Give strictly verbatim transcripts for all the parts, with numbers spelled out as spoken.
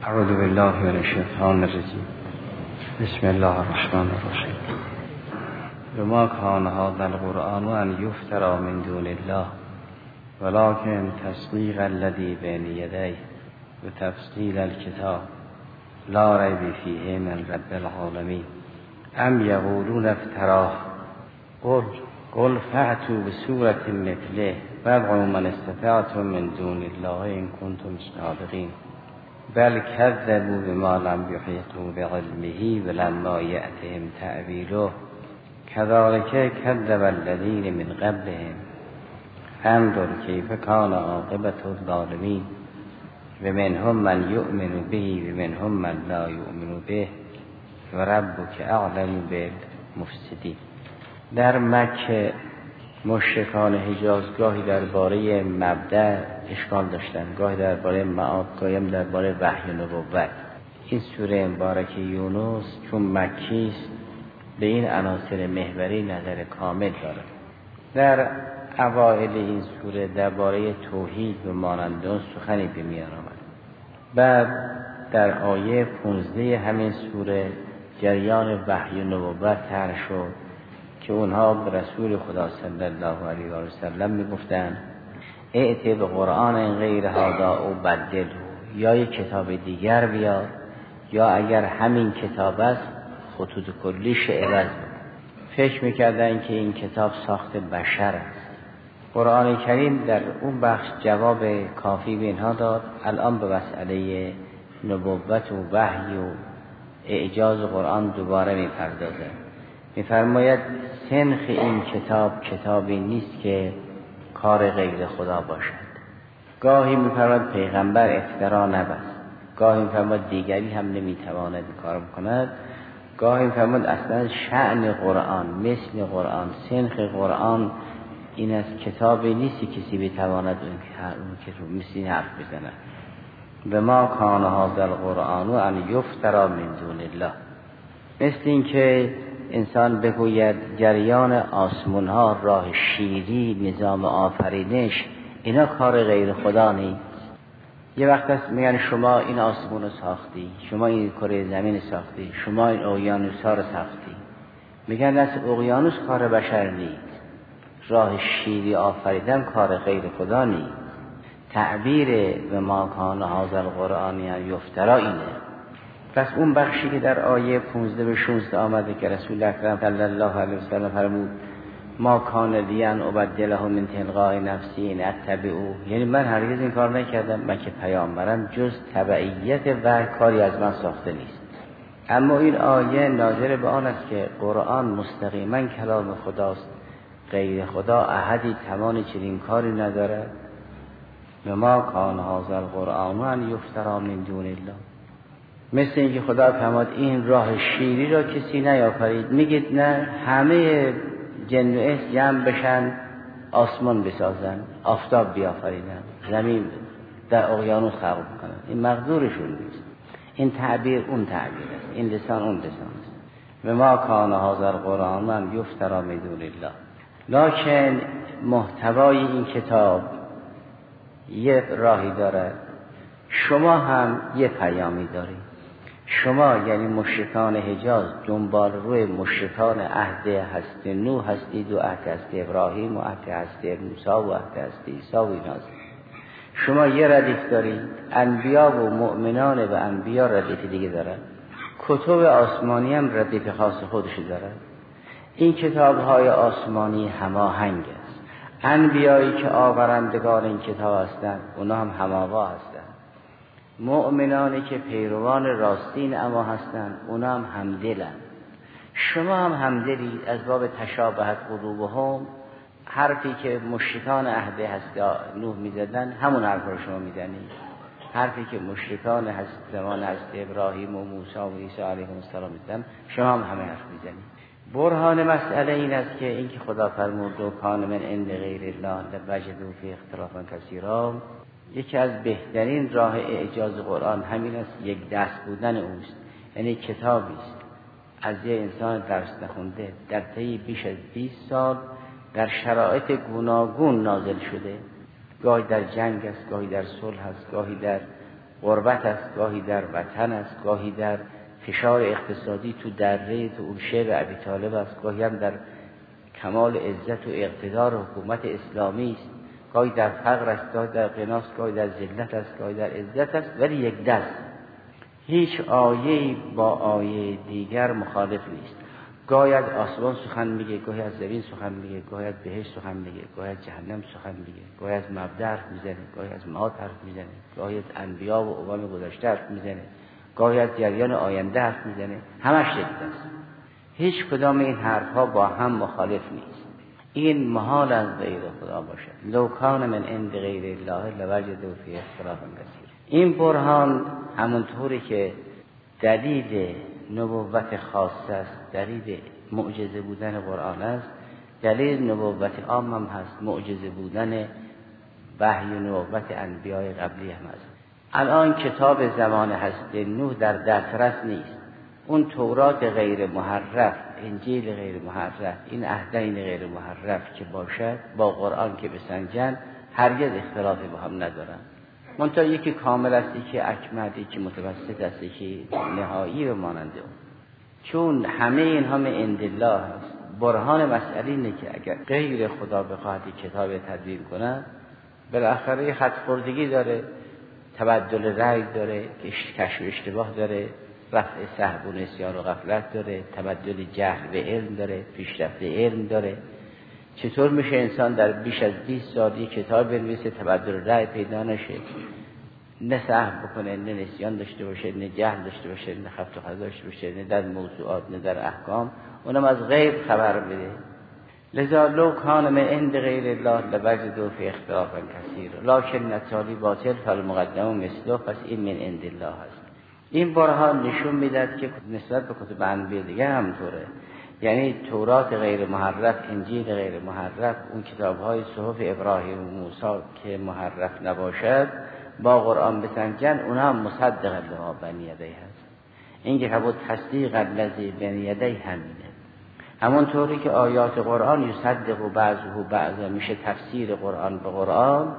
اعوذ بالله من الشیطان الرجیم. بسم الله الرحمن الرحیم. وما كان هذا القرآن ان يفترى من دون الله ولكن تصدیق الذی بین یدیه وتفصیل الکتاب لا ریب فیه من رب العالمین. ام یقولون افتراه قل قل فأتوا بسورة مثله وادعوا من استطعتم من دون الله ان کنتم صادقین. بل كذبوا بما لم يحيطوا بعلمه ولما يأتهم تأويله كذلك كذب الذين من قبلهم انظر كيف كان عاقبة الظالمين ومنهم من يؤمن به ومنهم من لا يؤمن به وربك أعلم بالمفسدين. در مکه مشرکان حجاز گاهی درباره مبدأ اشکال داشتند، گاهی درباره معاد، گاهی درباره وحی و نبوت. این سوره مبارکه یونس چون مکی است به این عناصر محوری نظر کامل دارد. در اوائل این سوره درباره توحید و مانند آن سخنی به میان آمد. بعد در آیه پانزده همین سوره جریان وحی و نبوت طرح شد که اونها به رسول خدا صلی الله علیه و سلم میگفتند ائت به قرآن غیر هذا او بدل، یا یک کتاب دیگر بیار یا اگر همین کتاب است خطوط کلیش عوض بکن. فکر میکردن که این کتاب ساخت بشر است. قرآن کریم در اون بخش جواب کافی به اینها داد. الان به مسئله نبوت و وحی و اعجاز قرآن دوباره میپردازه. میفرماید سنخ این کتاب کتابی نیست که کار غیر خدا باشد. گاهی میفرماید پیغمبر افترا نبست، گاهی میفرماید دیگری هم نمیتواند این کار بکند، گاهی میفرماید اصلا شأن قرآن مثل قرآن سنخ قرآن این است کتابی نیست که کسی بتواند اون که رو مثل این حرف بزند. و ما کان هذا القرآن ان یفترى من دون الله. مثل این که انسان بگوید جریان آسمون ها، راه شیری، نظام آفرینش اینا کار غیر خدا نیست. یه وقت هست میگن شما این آسمون رو ساختی، شما این کره زمین ساختی، شما این اقیانوس ها رو ساختی. میگن دست اقیانوس کار بشر نیست، راه شیری آفریدن کار غیر خدا نیست. تعبیر و ما کان هذا القرآن یفتری اینه. پس اون بخشی که در آیه پانزده به شانزده آمده که رسول اکرم صلی الله علیه و سلم فرمود ما کان لی ان ابدله من تلقاء نفسی ان اتبعوا، یعنی من هرگز این کار نکردم، من که پیامبرم، جز تبعیت و کاری از من ساخته نیست. اما این آیه ناظر به آن است که قرآن مستقیما کلام خداست، غیر خدا احدی توان چنین کاری ندارد. و ما کان هذا القرآن ان یفتری من دون الله. مثل اینکه خدا فرمود این راه شیری را کسی نیافرید. میگید نه، همه جن و انس جمع بشن آسمان بسازن، آفتاب بیافریدن، زمین در اقیانوس خلق بکنن، این مقدورشون نیست. این تعبیر اون تعبیر است، این لسان اون لسان است. و ما کان هذا القرآن من یفتری من دون الله. لکن محتوای این کتاب یک راهی دارد، شما هم یک پیامی دارید. شما یعنی مشرکان حجاز دنبال روی مشرکان عهد هست نوح هستید و عهد هست ابراهیم و عهد هست موسی و عهد هست عیسی و ایناست. شما یه ردیف دارید، انبیا و مؤمنان و انبیا ردیف دیگه دارن، کتب آسمانی هم ردیف خاص خودش دارن. این کتاب های آسمانی هماهنگ است. انبیایی که آورندگان این کتاب هستند اونا هم هماوا هستند. مؤمنانی که پیروان راستین اما هستند اونا هم همدلند. شما هم همدلید. از باب تشابهت قلوبهم، حرفی که مشرکان عهد هست نوح میزدن همون حرف رو شما میزنید. حرفی که مشرکان هست زمان هست ابراهیم و موسی و عیسی علیهم السلام میزدن شما هم همه حرف میزنید. برهان مسئله این است که اینکه خدا فرمود و کان من عند غیر الله لوجدوا فی اختلافا کثیرا. یکی از بهترین راه اعجاز قرآن همین است، یک دست بودن اوست. یعنی کتابی است از یه انسان درس نخونده در طی بیش از بیست سال در شرایط گوناگون نازل شده. گاهی در جنگ است، گاهی در صلح است، گاهی در غربت است، گاهی در وطن است، گاهی در فشار اقتصادی تو دره تو اورشه و ابی طالب است، گاهی هم در کمال عزت و اقتدار حکومت اسلامی است، گاهی در فقر است، گاهی در غنا است، گاهی در ذلت است، گاهی در عزت است، ولی یک دست. هیچ آیه‌ای با آیه دیگر مخالف نیست. گاهی از آسمان سخن میگه، گاهی از زمین سخن میگه، گاهی از بهشت سخن میگه، گاهی از جهنم سخن میگه، گاهی از مبدأ حرف میزنه، گاهی از معاد حرف میزنه، گاهی از انبیا و امم گذشته حرف میزنه، گاهی از جریان آینده حرف میزنه. همش یک دست. هیچ کدام این حرفها با هم مخالف نیست. این محال از غیر خدا باشد. لو کان من عند غیر الله لوجدوا فیه اختلافا کثیرا. این برهان همونطوری که دلیل نبوت خاص است، دلیل معجزه بودن قرآن است، دلیل نبوت عام هم هست، معجزه بودن وحی و نبوت انبیای قبلی هم هست. الان کتاب زمان حضرت نوح در دسترس نیست. اون تورات غیر محرف، انجیل غیر محرف، این عهدین غیر محرف که باشد با قرآن که بسنجن هرگز اختلافی با هم ندارن. منتها یکی کامل است، یکی اکمل، یکی متوسط است، یکی نهایی و ماننده اون. چون همه اینها من عند الله هست. برهان مسئله اینه که اگر غیر خدا بخواهد کتاب تدوین کنه، بالاخره خط خوردگی داره، تبدل رأی داره، کشف و اشتباه داره، رفع سهو و نسیان و غفلت داره، تبدل جهل به علم داره، پیشرفت علم داره. چطور میشه انسان در بیش از بیست سال یک کتاب بنویسه تبدل رأی پیدا نشه، نه سهو بکنه، نه نسیان داشته باشه، نه جهل داشته باشه، نه خفت و خطا داشته باشه، نه در موضوعات نه در احکام، اونم از غیب خبر بده. لذا لو کان من عند غیر الله لوجدوا فی اختلافا کثیرا لکن التالی باطل فالمقدم مثله. پس این من عند الله هست. این برهان نشون میداد که نسبت به کتب انبیا دیگه همطوره. یعنی تورات غیر محرف، انجیل غیر محرف، اون کتاب‌های صحف ابراهیم و موسی که محرف نباشد با قرآن بسنجن، اونها هم مصدق لما بین یدیه هست. این که همون تصدیق الذی بین یدیه همینه. همون طوری که آیات قرآن یصدق و بعضه بعضا میشه تفسیر قرآن به قرآن،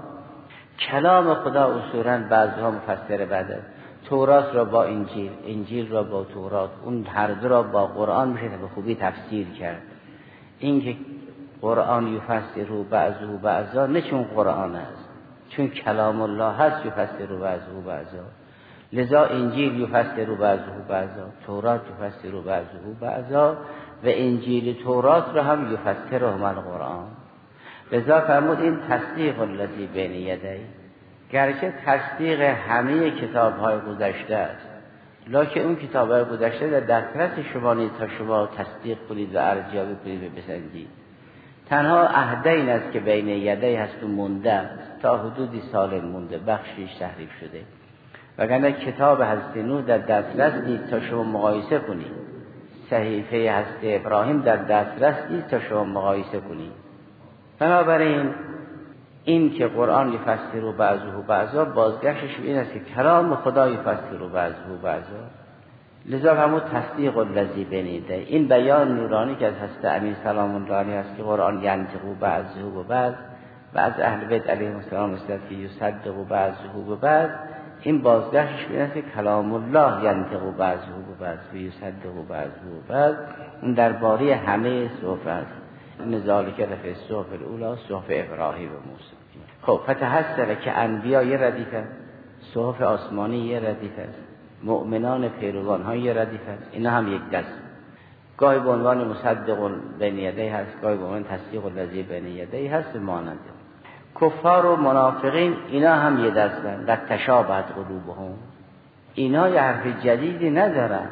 کلام خدا اصولاً بعضها مفسر بعده. تورات را با انجیل، انجیل را با تورات، اون هر دو را با قرآن میشه به خوبی تفسیر کرد. این که قرآن یفسر بعضه بعضا نه چون قرآن است، چون کلام الله هست یفسر بعضه بعضا. لذا انجیل یفسر بعضه بعضا، تورات یفسر بعضه بعضا و انجیل تورات را هم یفسر القرآن. لذا فرمود این تصدیق الذی بین یدیه، گرچه تصدیق همه کتاب‌های گذشته است، لکن اون کتاب‌های گذشته در دسترس شما نیست تا شما تصدیق کنید و ارجاع کنید و بسنجید. تنها عهدین است که بین یدیه هست و مونده است، تا حدودی سال مونده، بخشیش تحریف شده. وگرنه کتاب حضرت نوح در دسترس نیست تا شما مقایسه کنید. صحیفه حضرت ابراهیم در دسترس نیست تا شما مقایسه کنید. بنابراین این که قرآن یفسر بعضه بعضا، بازگشتش این است که کلام خدا یفسر بعضه بعضا. لذا همون تصدیق الذی بین یدیه، این بیان نورانی که از حضرت امیر سلام الله علیه است که قرآن ینطق بعضه و بعض، و از اهل بیت علیهم السلام است که یصدق بعضه و بعض، این بازگشتش این است که کلام الله ینطق بعضه و بعض و یصدق بعضه و بعض. اون درباره همه صحف است. نزالی که رفع صحف الاولا، صحف ابراهیم و موسی. خب فتحسر که انبیا یه ردیف است، صحف آسمانی یه ردیف است، مؤمنان پیروان ها یه ردیف است. اینا هم یک دست، گاهی به عنوان مصدق بین یدیه هست، گاهی به عنوان تصدیق الذی بین یدیه هست. مانند کفار و منافقین اینا هم یه دستن. قد تشابهت قلوبهم، اینا یه حرف جدیدی ندارن.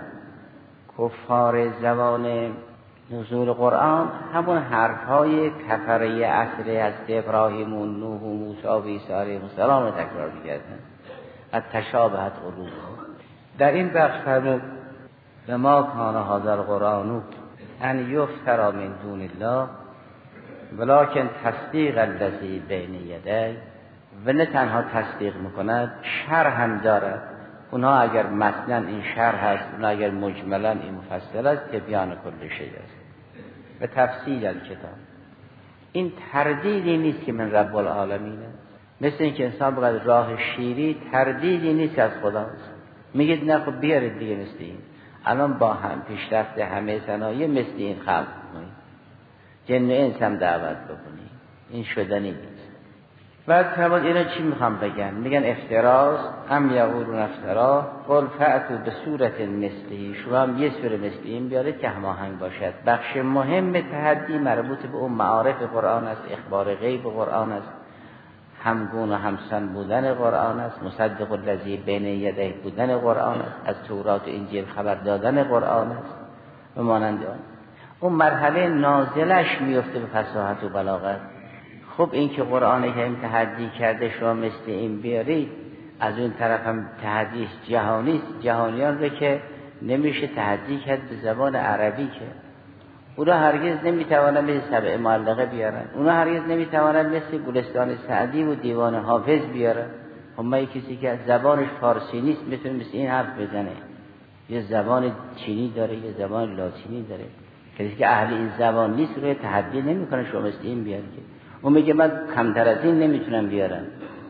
کفار زبان نزول قرآن همون حرفهای کفره اصل از ابراهیم و نوح و موسی و عیسی علیه السلام رو تکرار می‌کردن. قد تشابهت قلوبهم. در این بخش فرمود و ما کان هذا القرآن ان یفتری من دون الله ولکن تصدیق الذی بین یدیه، و نه تنها تصدیق میکند، شرح هم دارد. اونها اگر متناً این شرح هست، اونها اگر مجملاً این مفصل است، تبیان کل شیء است و تفصیل الکتاب. این تردیدی نیست که من رب العالمین است. مثل این که انسان بقید راه شیری تردیدی نیست از خداست. میگید نه خب بیارید دیگه مثل این. الان با هم پیشرفت همه صنایع مثل این خلق کنید، جن و انس هم دعوت بکنید، این شدنی نیست. بعد فرمود اینا چی میخوام بگن؟ میگن افتراست، هم یقولون افترا، قل فأتوا به صورت مثلی، شما هم یه صورت مثل این بیارید که هماهنگ باشد. بخش مهم تحدی مربوط به اون معارف قرآن است، اخبار غیب قرآن است، همگون و همسان بودن قرآن است، مصدق الذی بین یدیه بودن قرآن است، از تورات و انجیل خبر دادن قرآن است و مانند آن. اون مرحله نازلش میفته به فصاحت و بلاغت. خب این که قرآن کریم تحدی کرده شما مثل این بیارید، از اون طرف هم تحدیش جهانی است. جهانیان رو که نمیشه تحدی کرد به زبان عربی، که اونا هرگز نمیتوانند مثل سبع معلقه بیارن، اونا هرگز نمیتوانند مثل گلستان سعدی و دیوان حافظ بیارن. همه کسی که زبانش فارسی نیست میتونه مثل این حرف بزنه. یه زبان چینی داره، یه زبان لاتینی داره. کسی که اهل این زبان نیست روی تحدی نمیکنه شما مثل این بیارید. اون میگه من کمتر از این نمیتونم بیارم.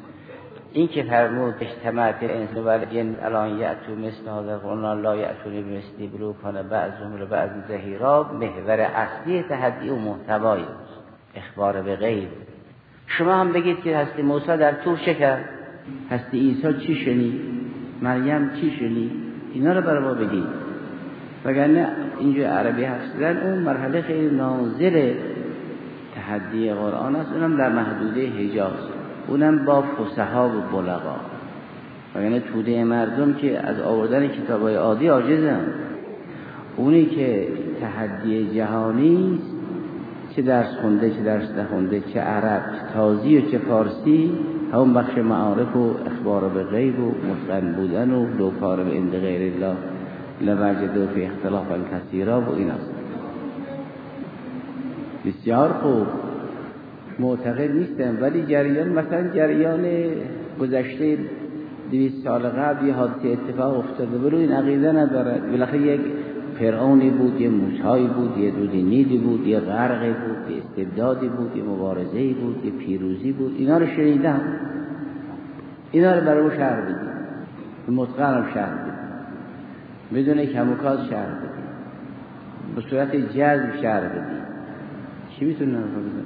این که فرمود اجتماعت انس و الجن الان یأتوا مثل هذا القرآن لا یأتون بمثله ولو کان بعضهم لبعض ظهیرا، محور اصلی تحدی و محتوای اخبار به غیب. شما هم بگید که حضرت موسی در طور چه کرد، حضرت عیسی چی شنید، مریم چی شنید، اینا رو برای ما بگید. وگرنه اینجا عربی هستن اون مرحله خیلی نازل تحدی قرآن است، اونم در محدوده حجاز، اونم با فصحا و بلغا. وگرنه توده مردم که از آوردن کتابای عادی عاجزن. اونی که تحدی جهانی است، چه درس خونده چه درس نخونده، چه عرب چه تازی و چه فارسی، همون بخش معارف و اخبار به غیب و متقن بودن و لو کار به عند غیر الله لوجدوا فی اختلافا کثیرا و این است. بسیار خوب، معتقد نیستم، ولی جریان مثلا جریان گذشته دویست سال قبل یه حادثه اتفاق افتاده برو این عقیده ندارد. بالاخره یک فرعونی بود، یه موسایی بود، یه دودی نیدی بود، یه غرقی بود، یه استبدادی بود، یه مبارزه‌ای بود، یه پیروزی بود. اینا رو شنیدم، اینا رو برای شهر بدیم، به متقنم شهر بدیم، بدون کموکاز شهر بدیم، به صورت جذب شهر بدیم. چی میتونه نفهم بزن؟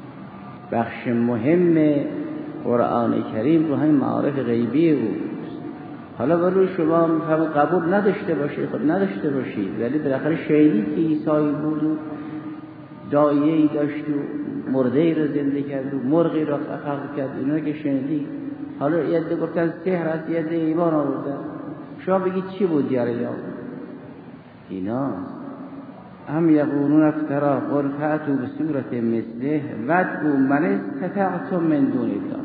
بخش مهم قرآن کریم رو همین معارف غیبی اوست. حالا ولی شما میفهمید قبول نداشته باشید، خب نداشته باشید، ولی بالاخره شنیدید که عیسی بود و دایه‌ای داشت و مرده‌ای رو زنده کرد و مرغی رو خلق کرد، اینا که شنیدید. حالا یه عده گفتن سحر است، یه عده ایمان آوردن. شما بگید چی بود جریان؟ اینا هم یقولون افترا قل فأتوا بصورت مثله وادعوا من استطعتم من دون الله.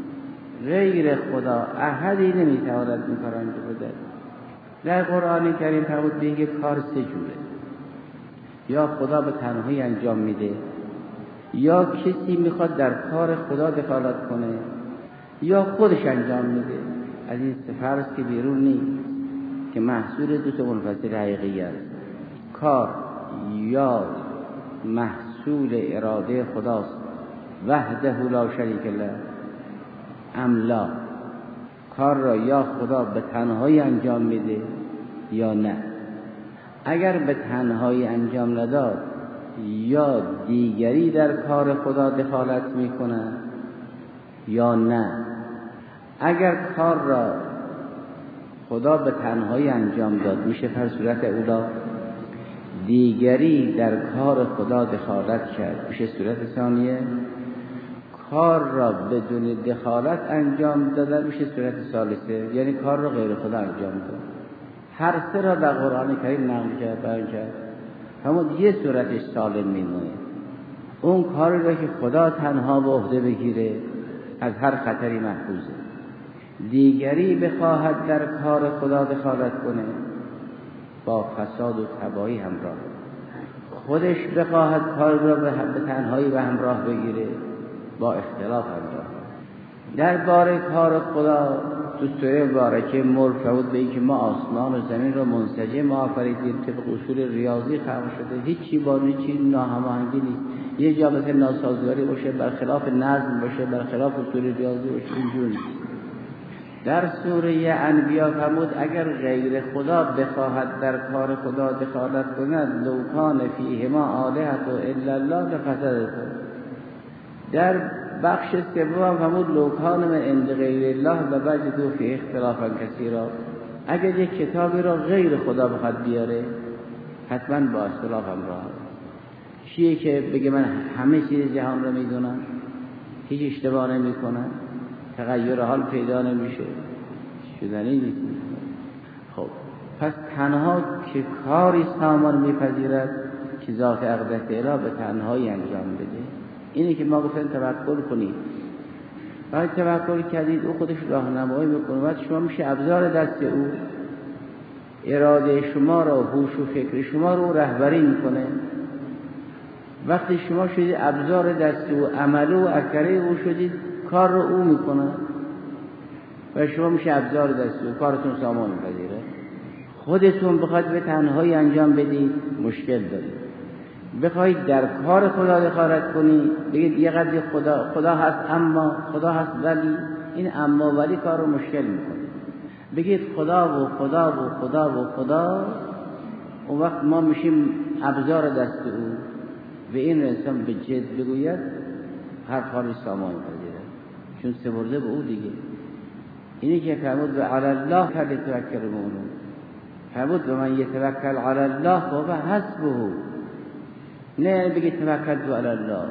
غیر خدا احدی نمیتواند این کار انجام بده. در قرآن کریم فرمود میگه کار سه جوره، یا خدا به تنهایی انجام میده، یا کسی میخواد در کار خدا دخالت کنه، یا خودش انجام میده. از این سه فرض که بیرون نیست، که محصول دو تا منفصل حقیقی است. کار یا محصول اراده خداست وحده لا شریک له، املا کار را یا خدا به تنهایی انجام میده یا نه. اگر به تنهایی انجام نداد یا دیگری در کار خدا دخالت میکنه یا نه. اگر کار را خدا به تنهایی انجام داد میشه پر صورت اولا، دیگری در کار خدا دخالت کرد میشه صورت ثانیه، کار را بدون دخالت انجام دادن میشه صورت ثالثه، یعنی کار را غیر خدا انجام داد. هر سه را در قرآن کریم نقل کرد بیان کرد، همون یه صورتش سالم میمونه. اون کاری را که خدا تنها به عهده بگیره از هر خطری محفوظه. دیگری بخواهد در کار خدا دخالت کنه با فساد و تباهی همراه، خودش بخواهد کار را به تنهایی به همراه بگیره با اختلاف همراه. در باره کار خدا تو سوره مبارکه ملک فرمود به این که ما آسمان و زمین را منسجم آفریدیم، طبق اصول ریاضی خلق شده، هیچ چی با هیچ ناهماهنگی نیست. یه جا مثلا ناسازگاری باشه، برخلاف نظم باشه، برخلاف اصول ریاضی باشه، اینجور نیست. در سوره انبیاء فرمود اگر غیر خدا بخواهد در کار خدا دخالت کند لو کان فیهما آلهة الا الله لفسدتا. در بخش سوم فرمود لو کان من عند غیر الله لوجدوا فیه اختلافا کثیرا. اگر یک کتابی را غیر خدا بخواد بیاره حتما با اختلاف همراه. چیه که بگه من همه چیز جهان رو میدونم، هیچ اشتباه نمیکنم، تغییر حال پیدا نمیشه، شدنی نیست. خب پس تنها که کاری سامان میپذیرد که ذات اقدس اله به تنهایی انجام بده. اینه که ما گفتن توکل کنید. وقتی توکل کردید او خودش راهنمایی میکنه و شما میشه ابزار دست او. اراده شما را، هوش و فکر شما رو رهبری میکنه. وقتی شما شدید ابزار دست او، عمل و اثر او شدید، کار رو او میکنه و شما میشه ابزار دست او، کارتون سامان میپذیره. خودتون بخواید به تنهایی انجام بدید مشکل دارید. بخواید در کار خدا دخالت کنید، بگید یه قدری خدا خدا هست اما خدا هست ولی، این اما ولی کار رو مشکل میکنه. بگید خدا و خدا و خدا و خدا، اون وقت ما میشیم ابزار دست او. و این انسان به جد بگوید هر کاری سامان میپذیره، چون سپرده به او دیگه. اینی که فرمود و علی الله فلیتوکل المؤمنون. فرمود و من یتوکل علی الله فهو حسبه. نه بگید توکلت علی الله،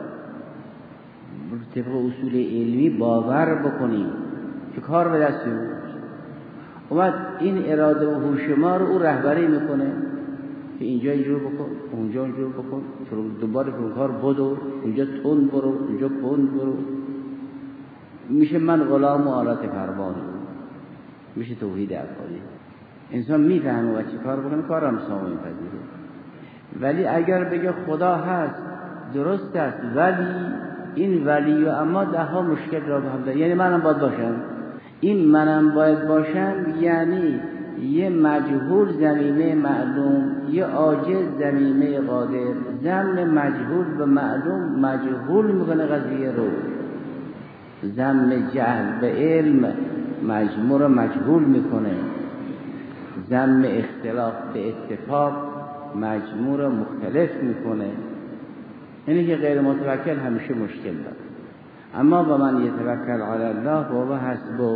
طبق اصول علمی باور بکنیم که کار به دست او. اومد این اراده و هوش ما رو او رهبری میکنه که اینجا اینجور بکن، اونجا اینجور بکن، دوباره اون کار بدو، اونجا تون برو، اونجا کن برو. میشه من غلام و آلت فرمان، میشه توحید افعالی. انسان میفهمه و چی کار بکنه، کارم سامان میپذیره. ولی اگر بگه خدا هست درست است ولی این ولی و اما ده ها مشکل را به هم داره، یعنی منم باید باشم، این منم باید باشم یعنی یه مجهول زمینه معلوم، یه عاجز زمینه قادر. ضم مجهول به معلوم مجهول میکنه قضیه رو. ضم جهل به علم مجموع مجهول میکنه. ضم اختلاف به اتفاق مجموع مختلف میکنه. اینه که غیر متوکل همیشه مشکل داره. اما با من یتوکل علی الله و هو حسبه.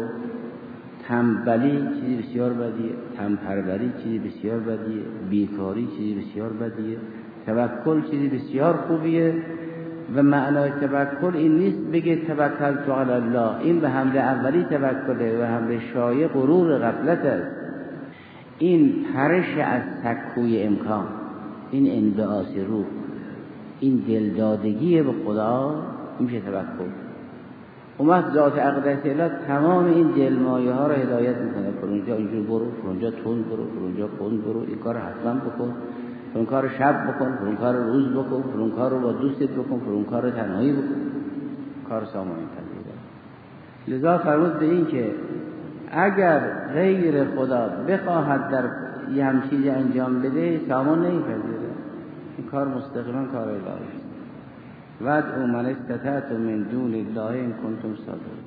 تنبلی چیزی بسیار بدیه، تنپروری چیزی بسیار بدیه، بیکاری چیزی بسیار بدیه، توکل چیزی بسیار خوبیه. و معنای توکل این نیست بگه توکلت علی الله، این به حمله اولی توکله و حمله شایع غرور غفلت است. این پرش از تکوی امکان، این انبعاث روح، این دلدادگی به خدا میشه توکل. اومد ذات اقدس اله تمام این دلمایه ها رو هدایت میکنه. پر اونجا اینجور برو، پر اونجا تون برو، پر اونجا کن برو، این کار حتما بکن، پر اون کار شب بکن، پر اون کار روز بکن، پر اون کار رو با دوستت بکن، پر اون کار تنهایی بکن، کار سامان پذیره. لذا فرمود به این که اگر غیر خدا بخواهد در یه همچیزی انجام بده سامان نمیپذیره. این کار مستقیما کار الهی. وَادْعُوا مَنِ اسْتَطَعْتُم مِّن دُونِ اللَّهِ إِن كُنتُمْ صَادِقِینَ.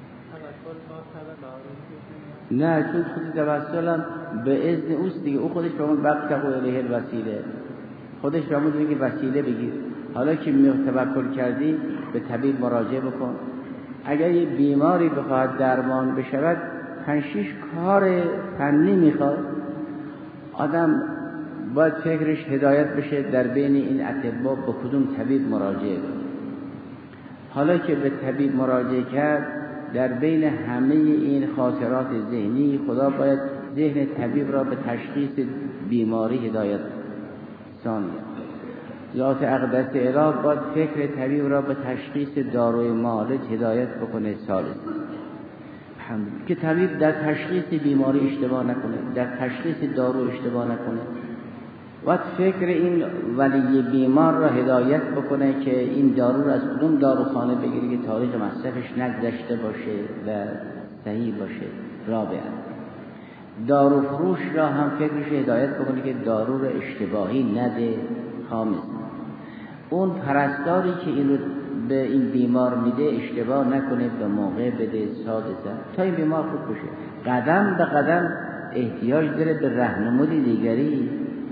نه چون خود توسلم به اذن اوست دیگه. او خودش فرمود وَابْتَغُوا إِلَیْهِ الْوَسِیلَةَ. خودش فرمود میگه وسیله بگیر. حالا که توکل کردی به طبیب مراجعه بکن. اگر یه بیماری بخواد درمان بشود پنج شش کار فنی میخواد. آدم باید فکرش هدایت بشه در بین این اطباء به کدوم طبیب مراجعه کنه. حالا که به طبیب مراجعه کرد در بین همه این خاطرات ذهنی خدا باید ذهن طبیب را به تشخیص بیماری هدایت ثانیه. ذات اقدس اله باید فکر طبیب را به تشخیص داروی معالج هدایت بکنه ثالث. که طبیب در تشخیص بیماری اشتباه نکنه، در تشخیص دارو اشتباه نکنه. و فکر این ولی بیمار را هدایت بکنه که این دارو را از کدوم داروخانه بگیره که تاریخ مصرفش نگذشته باشه و صحیح باشه. رابعا داروفروش را هم فکرش هدایت بکنه که دارو رو اشتباهی نده. خامس اون پرستاری که این رو به این بیمار میده اشتباه نکنه، به موقع بده. سادسا تا این بیمار خوب بشه. قدم به قدم احتیاج داره به راهنمایی دیگری.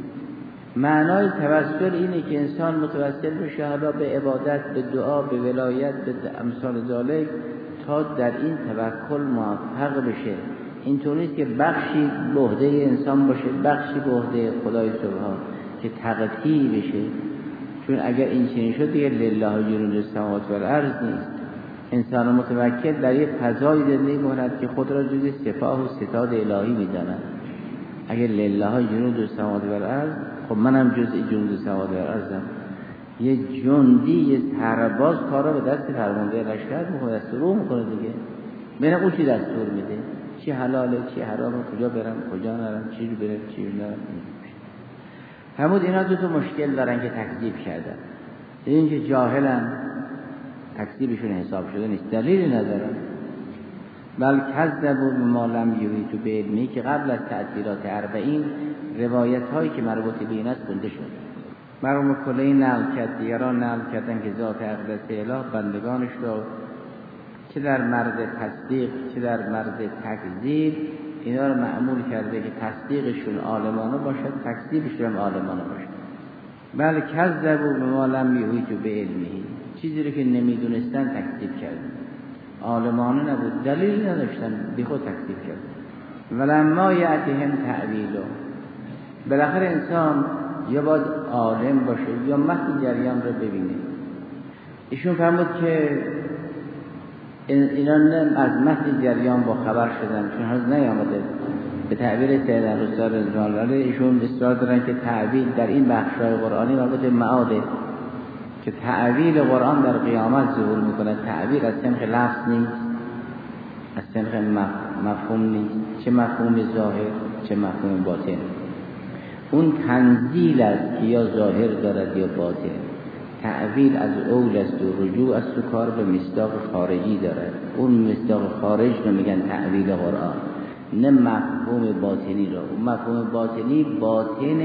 معنای توسل اینه که انسان متوسل بشه حالا به عبادت، به دعا، به ولایت، به امثال ذالک، تا در این توکل موفق بشه. اینطور نیست که بخشی به عهده انسان باشه، بخشی به عهده خدای سبحان، که تقطیع بشه. چون اگر این چنین شد دیگه لله جنود السماوات و الارض نیست. انسان متوکل در یک فضای زندگی می‌کند که خود را جز سپاه و ستاد الهی می‌داند. اگر لله جنود السماوات و الارض، خب منم جزء جنود السماوات و الارضم. یه جندی، یه سرباز کارا به دست فرمانده لشکر می‌کنه، دستور می‌کنه دیگه. ببینم اون چی دستور میده، چی حلاله، چی حرامه، کجا برم، کجا نرم، چی رو برم، چی رو نرم. همون اینا دو تا مشکل دارن که تکذیب کردن. این که جاهلن، تکذیبشون حساب شده نیست، دلیلی ندارن. بل کذبوا بما لم یحیطوا بعلمه، که قبل از تأثیرات اربعین روایت هایی که مربوط به این است گنده شد. مرحوم کلینی نقل کرد، دیگران نقل کردن که ذات اقدس اله بندگانش را چه در مرد تصدیق چه در مرد تکذیب اینا رو معمول کرده که تصدیقشون عالمانه باشد، تکذیبشون هم عالمانه باشد. بل کذبوا بما لم یحیطوا بعلمه، چیزی رو که نمیدونستن تکذیب کردن. عالمانه نبود، دلیل نداشتن، بی خود تکذیب کردن. ولما یأتیهم تأویله، بالاخره انسان یا باید عالم باشه یا متن جریان رو ببینه. ایشون فرمود که اینا از متن جریان با خبر شدن، چون هنوز نیامده. به تعبیر سید الرسول رضوان الله ایشون اصرار دارن که تعبیر در این بخش‌های قرآنی مربوط به معاده، که تعبیر قرآن در قیامت ظهور میکنه. تعبیر از سمخ لفظ نیست، از سمخ مفهوم نیست، چه مفهوم ظاهر چه مفهوم باطن. اون تنزیل است که یا ظاهر دارد یا باطن. تعبیر از اول است و رجوع است و کار به مصداق خارجی دارد. اون مصداق خارج رو میگن تعبیر قرآن، نه مفهوم باطنی رو. اون مفهوم باطنی باطن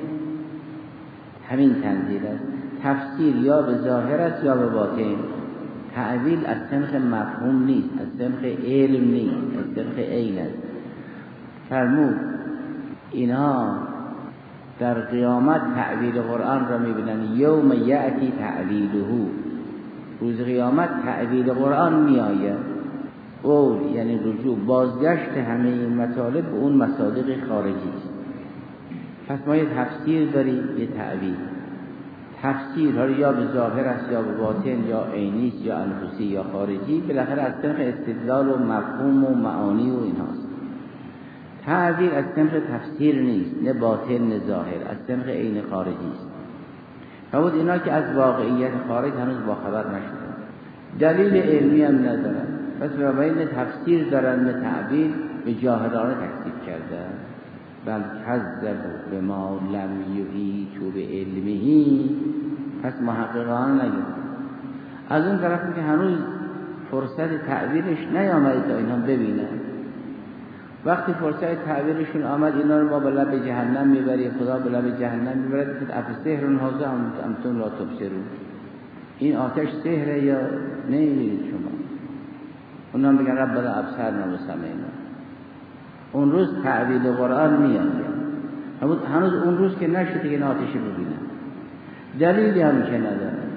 همین تنزیل است. تفسیر یا به ظاهر است یا به باطن. تعبیر از سمخ مفهوم نیست، از سمخ علم نیست، از سمخ عین است. فرمود اینها در قیامت تعبیر قرآن را میبینن. یوم یأتی تعبیره، روز قیامت تعبیر قرآن میآید. اول یعنی رجوع، بازگشت همه این مطالب به اون مصادیق خارجی است. پس ما یه تفسیر داریم، یه تعبیر. تفسیر ها یا به ظاهر است یا به باطن، یا عینی است یا انفسی یا خارجی، بالاخره از طریق استدلال و مفهوم و معانی و اینهاست. تعبیر از طریق تفسیر نیست، نه باطن نه ظاهر، از طریق عین خارجی است. فرمود اینا که از واقعیت خارج هنوز با خبر نشدن، دلیل علمی هم ندارن، پس بنابراین تفسیر دارن، نه تعبیر، به جاهلانه تکذیب کردن. بل کذبوا بما لم یحیطوا بعلمه، پس محققان نگید. از اون طرف که هنوز فرصت تعبیرش نیامده تا اینا ببینن. وقتی فرصت تعبیرشون آمد، اینا رو ما به لب جهنم میبریم، خدا به لب جهنم میبرد که افسحر هذا انتم لا تبصرون، این آتش سحره یا نمیبینید شما. اونا میگن ربنا ابصرنا و سمعنا. اون روز تعبیر قرآن میاد، هنوز اون روز که نشده که این آتشی ببینن، دلیلی هم که ندارن.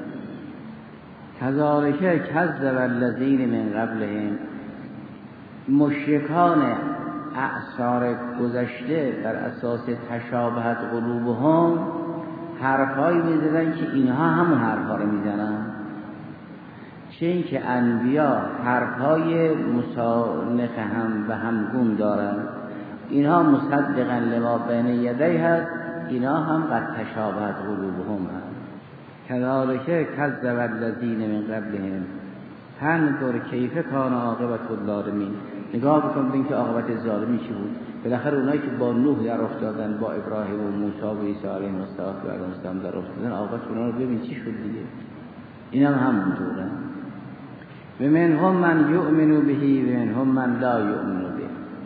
کذالک کذب الذین من قبلهم، مشرکان اعصار گذشته بر اساس تشابهت قلوبهم حرفایی میزدن که اینها همون حرفا رو میزنن. چه این که انبیا حرفهای مسانخ هم و همگون دارن، اینها مصدقا لما بین یدیه هست، اینا هم قد تشابهت قلوبهم هست. کذالک کذب الذین من قبلهم فانظر کیف کان عاقبة الظالمین. نگاه بکن ببین که عاقبت ظالمی چی بود. بالاخره اونایی که با نوح در افتادن، با ابراهیم و موسی و عیسی علیهم السلام در افتادن، عاقبت اونا رو ببین چی شد دیگه. اینا هم همونطورن. و منهم من یؤمن به و منهم من لا یؤمن به.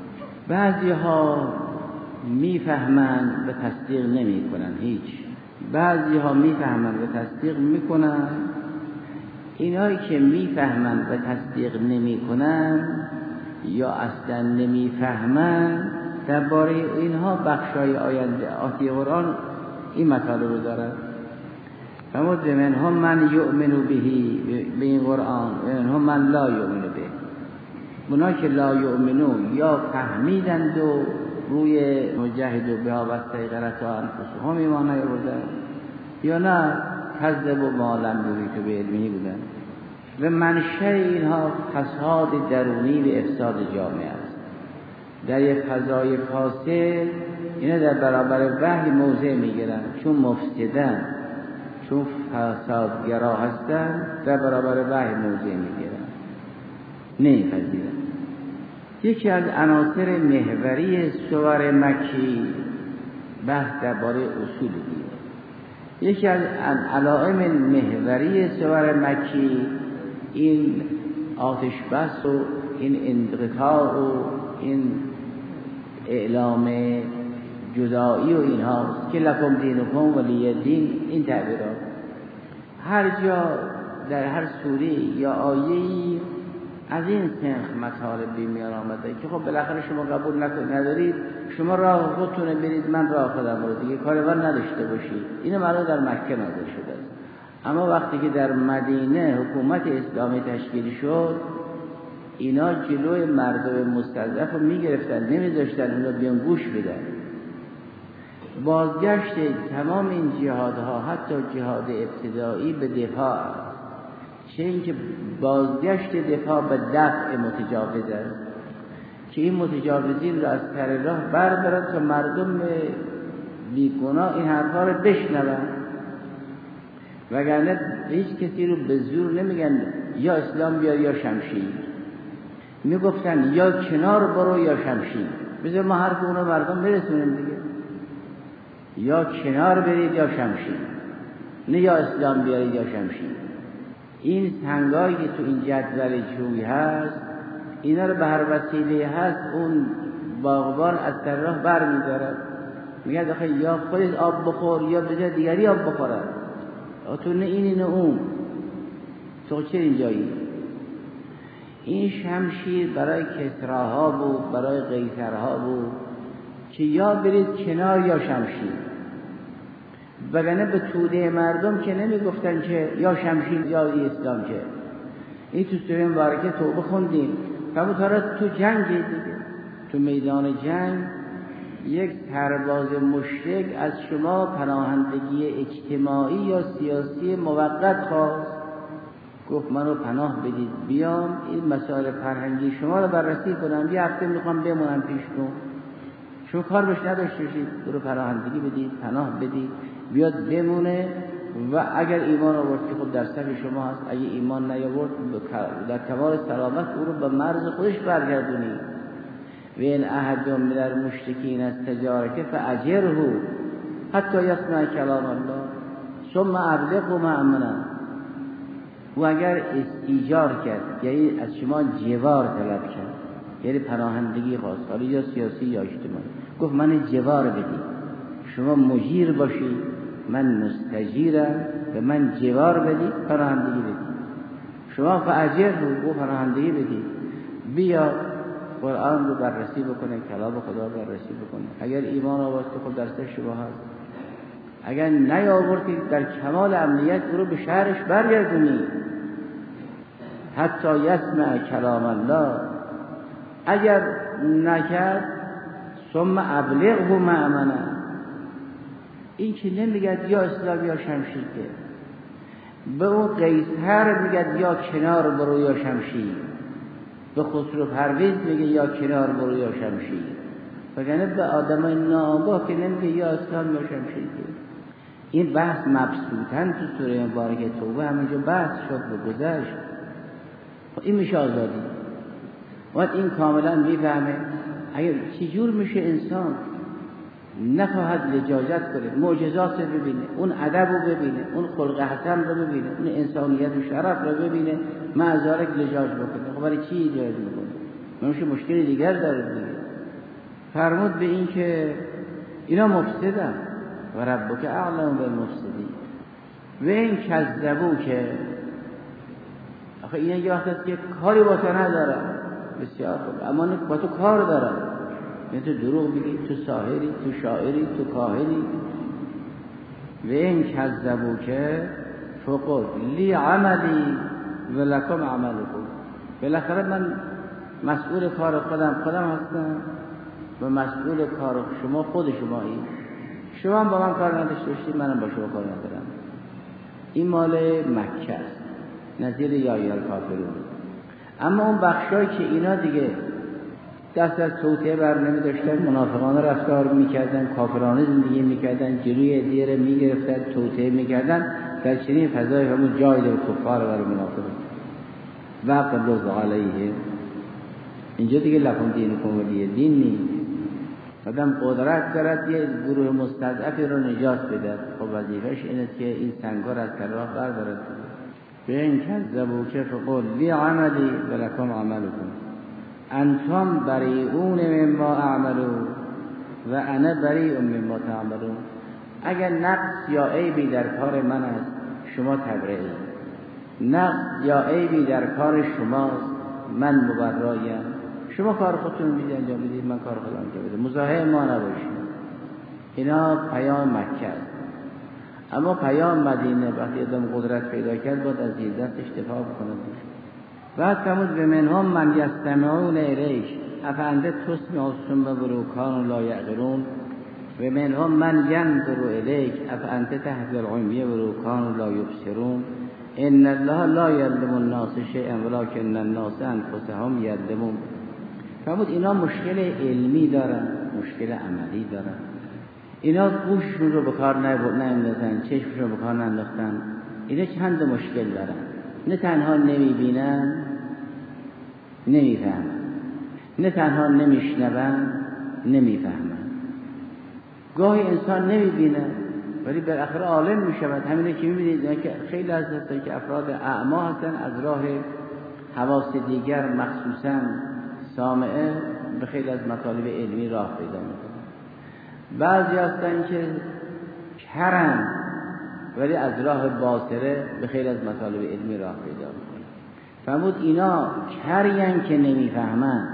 بعضی ها میفهمند و تصدیق نمی کنن هیچ. بعضی ها میفهمند و تصدیق میکنن. اینایی که میفهمند و تصدیق نمی کنن یا اصلا نمیفهمند، درباره اینها بخشای آینده آتی قرآن این مطالب رو دارد. فرمود منهم من یؤمن بهی، به این قرآن، منهم من لا یؤمن به. اونا که لا یؤمنون یا فهمیدند و روی مجاهد و بها و استیقنت و انفسهم ایمان نیاوردند، یا نه کذب و ما لم یحیطوا بعلمه بودند. و منشأ اینها فساد درونی و افساد جامعه است. در یک فضای فاسد اینا در برابر وحی موضع میگیرن، چون مفسدن، چون فسادگرا هستن، در برابر وحی موضع میگیرن، نمیپذیرن. یکی از عناصر محوری سور مکی بحث درباره اصول دین. یکی از علائم محوری سور مکی این آتش بس و این انقطاع و این اعلام جدایی و اینها که لکم دینکم ولی دین، این تعبیرات هر جا در هر سوره یا آیه‌ای از این سنخ مطالبی میان آمده که خب بالاخره شما قبول نکنید ندارید، شما راه خودتون برید، من راه خودم رو دیگه کاروان نداشته باشید. اینو معلوم در مکه نازل شده است. اما وقتی که در مدینه حکومت اسلامی تشکیل شد، اینا جلوی مردم مستضعف رو میگرفتن، نمیذاشتن اونا بیان گوش بدن. بازگشت تمام این جهادها، حتی جهاد ابتدایی، به دفاع، چه اینکه بازگشت دفاع به دفع متجاوز است که این متجاوزین رو از سر راه بردارن تا مردم بیگناه این حرفا رو بشنون. وگرنه هیچ کسی رو به زور نمیگن یا اسلام بیار یا شمشیر، میگفتن یا کنار برو یا شمشیر. بذار ما حرف اونو مردم برسونیم دیگه، یا کنار برید یا شمشیر، نه یا اسلام بیارید یا شمشیر. این سنگایی که تو این جدول جوی هست، اینا رو به هر وسیله هست اون باغبان از سر راه بر می‌دارد، میگه آخه یا خودت آب بخور یا بذار دیگری آب بخوره، تو نه اینی نه اون، تو چه اینجایی؟ این شمشیر برای کسراها بود، برای قیصرها بود که یا برید کنار یا شمشیر. وگرنه به توده مردم که نمیگفتن که یا شمشیر یا اسلام. که این تو سوره مبارکه توبه خوندیم، فرمود حالا تو جنگ دیگه، تو میدان جنگ یک سرباز مشرک از شما پناهندگی اجتماعی یا سیاسی موقت خواست، گفت منو پناه بدید بیام این مسائل فرهنگی شما رو بررسی کنم، یه هفته میخوام بمونم پیشتون، شما کار بهش نداشته باشید، برو پناهندگی بدید، پناه بدید، بیاد بمونه و اگر ایمان آورد که خود در صف شما هست، اگه ایمان نیاورد در کمال سلامت او رو به مرز خودش برگردونید. و این احد من المشرکین استجارک فاجره حتی یسمع کلام الله ثم ابلغه مأمنا. و اگر استیجار کرد، یعنی از شما جوار طلب کرد، یعنی پناهندگی خواست، حالا یا سیاسی یا اجتماعی، گفت من جوار بدید، شما مجیر باشید، من مستجیرم، به من جوار بدید، پناهندگی بدید. شما فاجر رو پناهندگی بدید، بیا قرآن رو بررسی بکنه، کلام خدا رو بررسی بکنه. اگر ایمان آورد که خود درست شما هست، اگر نیاورد که در کمال امنیت او رو به شهرش برگردونید. حتی یسمع کلام الله، اگر نکرد ثم ابلغه مأمنا. این که نمیگد یا اسلام یا شمشیر، که به اون قیصر میگد یا کنار برو یا شمشیر، به خسرو پرویز میگه یا کنار برو یا شمشیر، وگرنه به آدمای ناآگاه که نمیگه یا اسلام یا شمشیر. این بحث مبسوطن تو سوره مبارکه توبه همینجا بحث شد و گذشت. این میشه آزادی. وقت این کاملا میفهمه اگر چجور میشه انسان نخواهد لجاجت کنه، معجزات رو ببینه، اون ادب رو ببینه، اون خلق حسن رو ببینه، اون انسانیت و شرف رو ببینه، معذارک لجاج بکنه. خب برای چی ایجاد میکنه؟ نمیشه مشکل دیگر داره دیگه. فرمود به این که اینا مفسدن و ربک اعلم بالمفسدین و این کذبو که آخه اینا یه وقت است که کاری با تو ندارن، بسیار خوب، اما با تو کار دارن، یعنی تو دروغ بگی، تو ساحری، تو شاعری، تو کاهنی. و این کذبو که فقل لی عملی و لکم عملکم، بالاخره من مسئول کار خودم خودم هستم و مسئول کار شما خود شمایی. شما هم با من کار نداشته باشید، منم با شما کار ندارم. این مال مکه است، نظیر یا ایها الکافرون. اما اون بخشایی که اینا دیگه دست از توطئه بر نمی داشتن، منافقانه رفتار میکردن، کافرانه زندگی میکردن، جلوی دیره میگرفتن، توطئه میکردن، در چنین فضای همون جای در کفار و منافقین و قبل علیه. اینجا دیگه لکم دینکم ولی دین نیست. آدم قدرت دارد یه گروه مستضعفی رو نجات بده، خب وظیفه‌اش اینه که این سنگا را از راه بردارد. به این کذبوا که فقل لی عملی و لکم عملکم انتم بریئون مما اعملوا و انا بریء مما تعملون. اگر نقص یا عیبی در کار من است، شما تبرئید. نقص یا عیبی در کار شماست، من مبرایم. شما کار خودتون میدید انجام بدید، من کار خودم انجام بدم، مزاحم ما نباشید. اینا پیام مکه است. اما پیام مدینه وقتی آدم قدرت پیدا کرد باید از عزتش دفاع بکنه. بعد فرمود به منهم من یستمعون الیک افانت تسمع الصم ولو کانوا لا یعقلون و منهم من ینظر الیک افانت تهدی العمی ولو کانوا لا یبصرون ان الله لا یظلم الناس شیئا ولکن الناس انفسهم یظلمون. فرمود اینا مشکل علمی دارن، مشکل عملی دارن. اینا گوششون رو به کار نمیندازن، چشمشون رو به کار ننداختن. اینا چند مشکل دارن. نه تنها نمیبینن، نمیفهمن، نه تنها نمیشنون، نمیفهمن. گاهی انسان نمیبینه ولی بالاخره عالم میشود. همینه که میبینید که خیلی از هستن که افراد اعما هستن، از راه حواس دیگر مخصوصا سامعه به خیلی از مطالب علمی راه پیدا میکنن. بعضی هستن که کرن ولی از راه باصره به خیلی از مطالب علمی راه پیدا میکنن. فرمود اینا کرین که نمیفهمن،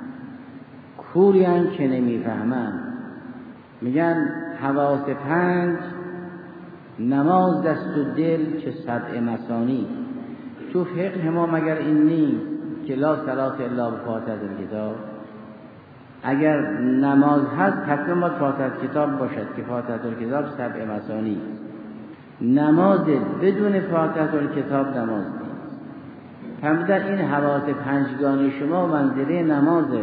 کورین که نمیفهمن. میگن حواس پنج نماز دست و دل چه سبع مثانی. تو فقه ما مگر این نیست که لا صلاة الا بفاتحة الکتاب؟ اگر نماز هست حتما باید فاتحة کتاب باشد که فاتحة الکتاب سبع مثانی. نماز بدون فاتحة الکتاب نماز نیست. همدن این حواس پنجگانه شما منزله نمازه،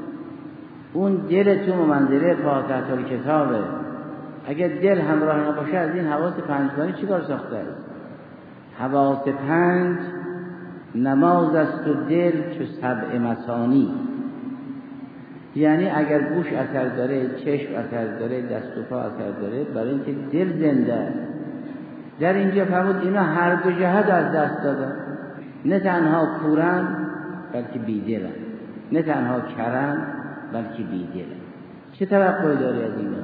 اون دل تو منزله فاتحة الکتابه. اگر دل همراه نباشه از این حواس پنجگانه چیکار ساخته است؟ حواس پنج نماز است و دل چو سبع مثانی. یعنی اگر گوش اثر داره، چشم اثر داره، دست و پا اثر داره، برای اینکه دل زنده. در اینجا فرمود اینا هر دو جهت از دست دادن. نه تنها کورن بلکه بیدلن، نه تنها کرن بلکه بیدلن. چه توقعی داری از اینا؟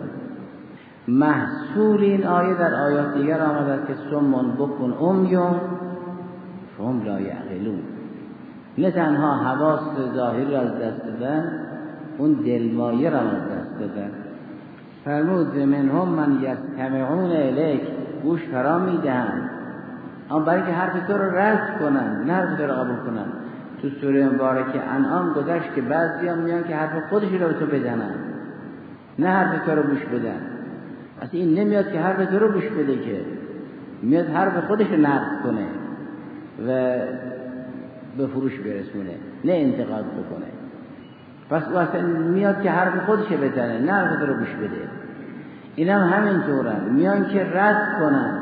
محصول این آیه در آیات دیگر آمده که سمون بکن امیون فهم لا یعقلون. نه تنها حواس ظاهر را از دست دادن، اون دلمایه را از دست دادن. فرمود منهم من یستمعون الیک، گوش فرا میدهند اما برای که حرف تو رو رد کنن، نه حرف تو رو قبول کنن. تو سوره مبارکه انعام گذشت که بعضی هم میان که حرف خودشون رو به تو بدنن، نه حرف تو رو گوش بدن. اصلا این نمیاد که حرف تو رو گوش بده، که میاد حرف خودش رو نقد کنه و به فروش برسونه، نه انتقاد بکنه. پس او اصلا میاد که حرف خودش رو بزنه، نه حرف تو رو گوش بده. این هم همینطورن، میان که رد کنن،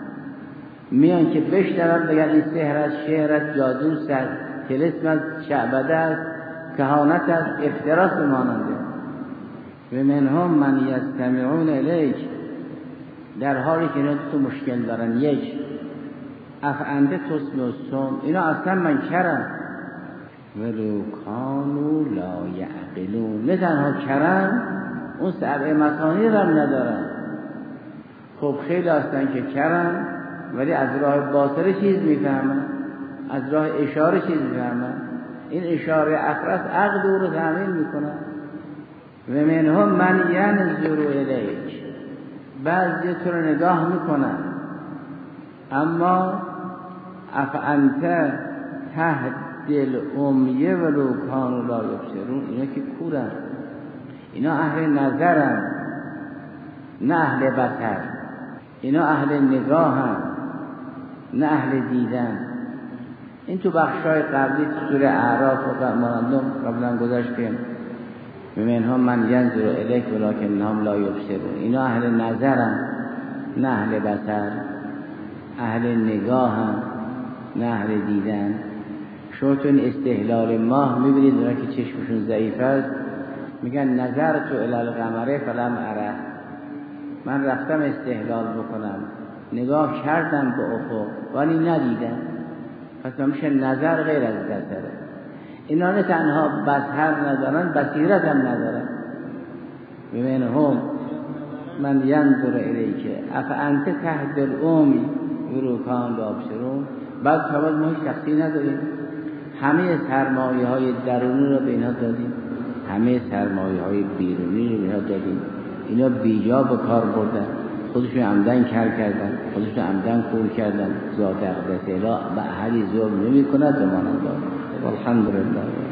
میان که بشنون بگن این سحر است، شعر است، جادو است، طلسم است، شعبده است، کهانت است، افتراس بماننده. و منهم من یستمعون الیک، در حالی که اینا تو مشکل دارن. یک، افانت تسمع الصم، اینا اصلا من کرم ولو کانوا لا یعقلون. یعقلون. نه تنها کرم، اون سبع مثانی را ندارن. خب خیلی هستن که کرم ولی از راه باطل چیز میفهمن، از راه اشاره چیز میفهمن. این اشاره اخرس عقل او رو تأمین میکنن. و منهم من ینظر الیک، بعضی تو رو نگاه میکنن، اما افانت تهدی الامیه ولو کانوا لا یبصرون. اینا که کورن، اینا اهل نظرن نه اهل بصر، اینا اهل نگاهن نه اهل دیدن. این تو بخشای قبلی تو سوره اعراف و مانندم قبلا گذاشتیم. منهم من ینظر الیک ولکنهم لا یبصرون. اینا اهل نظرن نه اهل بصر، اهل نگاهن نه اهل دیدن. شما تو این استهلال ماه میبینید اونا که چشمشون ضعیف است میگن نظر تو الی القمر فلم اره، من رفتم استهلال بکنم نگاه کردم به افق ولی ندیدم. پس میشه نظر غیر از بصره. اینا نه تنها بصر ندارن، بصیرت هم ندارن. بمنهم من ینظر الیک افانت تهدی الامی ولو کانوا لا یبصرون. بعد تا ما هیچ شخصی نداریم، همه سرمایه های درونی رو به اینا دادیم، همه سرمایه های بیرونی رو به اینا دادیم. اینا بیجا به کار بردن، خودشون عمدن کار کردن، خودشون عمدن کور کردن. ذات اقدس اله به احدی ظلم نمی کند و مانند آن. والحمدلله.